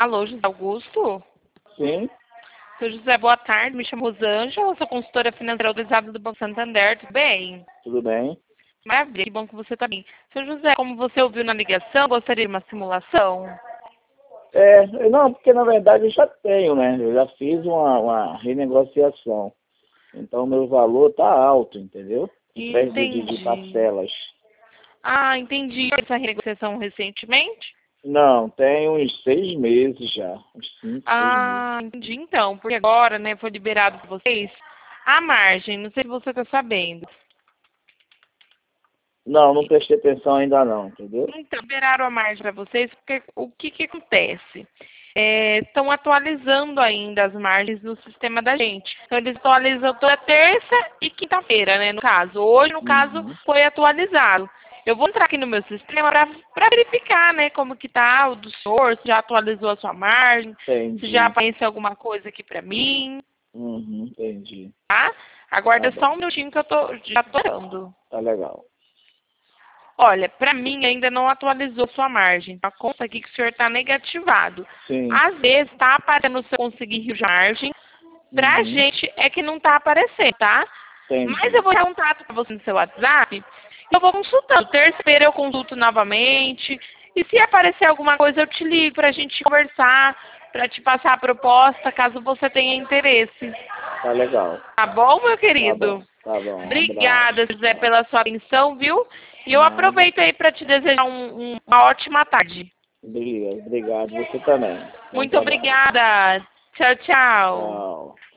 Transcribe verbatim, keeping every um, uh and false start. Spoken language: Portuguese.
Alô, José Augusto? Sim, Seu José, boa tarde. Me chamo Rosângela, sou consultora financeira autorizada do Banco Santander. Tudo bem? tudo bem. Maravilha, que bom que você está bem. Seu José, como você ouviu na ligação, gostaria de uma simulação? É, eu não, porque na verdade eu já tenho, né? Eu já fiz uma, uma renegociação. Então meu valor tá alto, entendeu? Em vez de, de, de Entendi. parcelas. Ah, entendi essa renegociação recentemente? Não, tem uns seis meses já. Uns cinco, seis meses. Ah, entendi então, porque agora, né, foi liberado para vocês a margem, não sei se você está sabendo. Não, não prestei atenção ainda não, entendeu? Então, liberaram a margem para vocês, porque o que, que acontece? É, estão atualizando ainda as margens no sistema da gente. Então, eles atualizam toda terça e quinta-feira, né, no caso. Hoje, no caso, Uhum, foi atualizado. Eu vou entrar aqui no meu sistema para verificar, né, como que tá o do senhor, se já atualizou a sua margem, se já entendi. apareceu alguma coisa aqui para mim, Uhum, entendi. tá? Tá Aguarda só bom. um minutinho que eu tô, já tô dando. Tá legal. Olha, para mim ainda não atualizou sua margem. A conta aqui que o senhor está negativado. Sim. Às vezes está aparecendo o seu conseguir rio de margem. Para a Uhum, gente é que não está aparecendo, tá? Mas eu entendi. vou dar um contato para você no seu WhatsApp. E eu vou consultando. Terça-feira eu consulto novamente. E se aparecer alguma coisa, eu te ligo para a gente conversar, para te passar a proposta, caso você tenha interesse. Tá legal. Tá bom, meu Tá querido? bom. Tá bom. Um Obrigada, abraço. José, Tchau. pela sua atenção, viu? E eu Nada. aproveito aí para te desejar um- um- uma ótima tarde. Obrigado. Obrigado. Você também. Bom Muito trabalho. obrigada. Tchau, tchau. Tchau.